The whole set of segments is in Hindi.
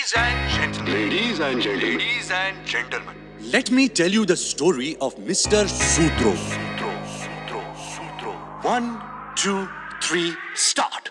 Ladies and gentlemen. Let me tell you the story of Mr. Sutro. 1, 2, 3, start.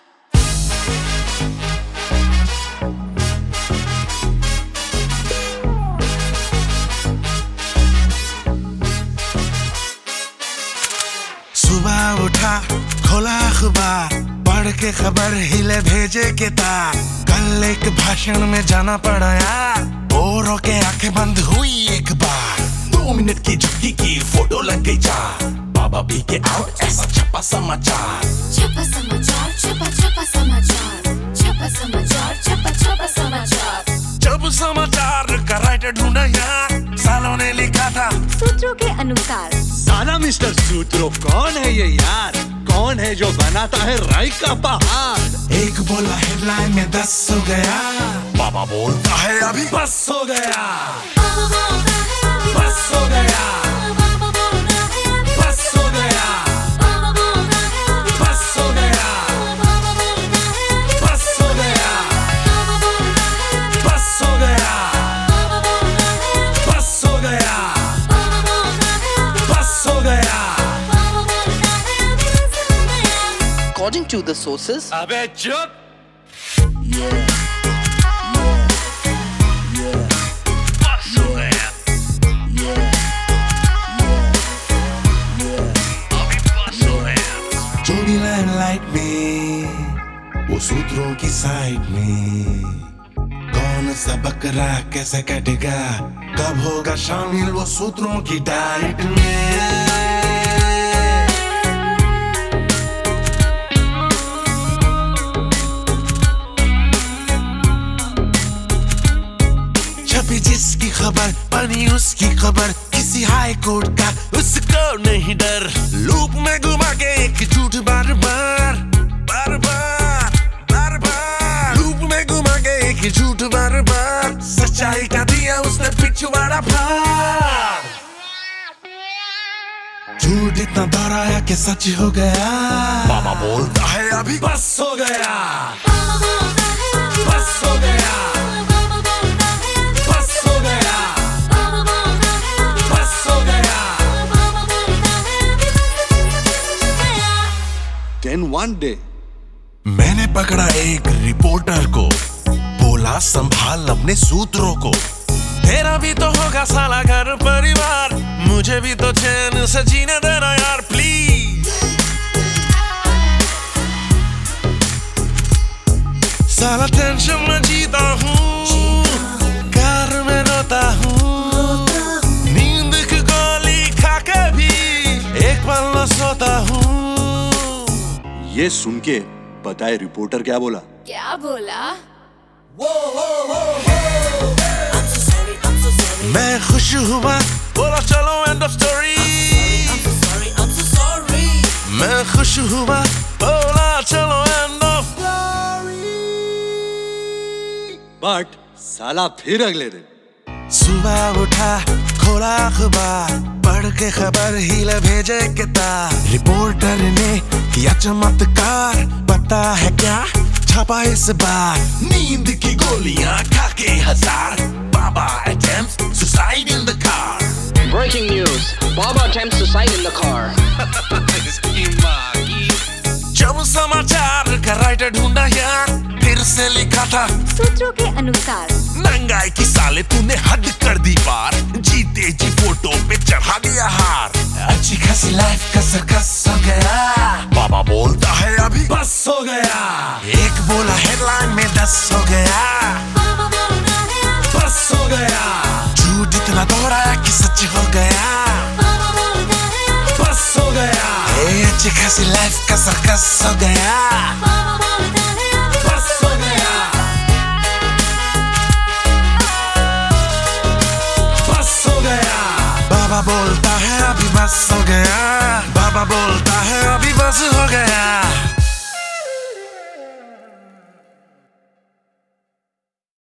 सुबह उठा खोला अखबार पढ़ के खबर हिले भेजे के तार कल एक भाषण में जाना पड़ा यार बोरों के आंखें बंद हुई एक बार 2 मिनट की झुकी की फोटो लग गई चार बाबा पी के आउट ऐसा छपा समाचार छपा समाचार छपा छपा समाचार छपा समाचार छपा छपा समाचार जब समाचार का राइटर ढूंढा यार सालों ने लिखा था सूत्रों के अनुसार साला मिस्टर सूत्रो कौन है ये यार? कौन है जो बनाता है राई का पहाड़? एक बोला हेडलाइन में 10 हो गया बाबा बोलता है अभी बस हो गया बस हो गया बस हो गया बस हो गया बस हो गया बस हो गया बस हो गया बस हो गया According to the sources, अबे चुप! जो भी लाइट में वो सूत्रों की साइड में कौन सा बकरा कैसे कटेगा कब होगा शामिल वो सूत्रों की डाइट में छपी जिसकी खबर बनी उसकी खबर किसी हाई कोर्ट का उसको नहीं डर लूप में घुमा के एक झूठ बार बार बार बार बार बार लूप में घुमा के एक झूठ बार बार सच्चाई का दिया उसने पिछवाड़ा फाड़ झूठ इतना दोहराया कि सच हो गया बाबा बोलता है अभी बस हो गया बस हो गया 10 one day. मैंने पकड़ा एक रिपोर्टर को बोला संभाल अपने सूत्रों को तेरा भी तो होगा साला घर परिवार मुझे भी तो चैन से जीने देना यार प्लीज साला टेंशन में जीता हूँ कार में रोता हूँ नींद की गोली खा के भी एक पल न सोता हूँ ये सुन के बताए रिपोर्टर क्या बोला? क्या बोला? मैं खुश हुआ बोला चलो एंड ऑफ स्टोरी मैं खुश हुआ बोला चलो एंड ऑफ स्टोरी बट साला फिर अगले दिन सुबह उठा खोला अखबार पढ़ के खबर हिले भेजे के तार रिपोर्टर ने किया चमत्कार पता है क्या छपा इस बार नींद की गोलियां खा के 1000 बाबा attempts suicide in the car breaking news: Baba attempts suicide in the car. जब समाचार का राइटर ढूंढा यार फिर से लिखा था सूत्रों के अनुसार महंगाई की साले तूने हद कर दी पार जीते जी फोटो पे चढ़ा दिया हार अच्छी खासी लाइफ का सर्कस हो गया बाबा बोलता है अभी बस हो गया एक बोला हेडलाइन में 10 हो गया बस हो गया झूठ इतना दोहराया कि सच हो गया बस हो गया अच्छी खासी लाइफ का सर्कस हो गया बस हो गया बस हो गया बाबा बोलता है अभी बस हो गया बाबा बोलता है अभी बस हो गया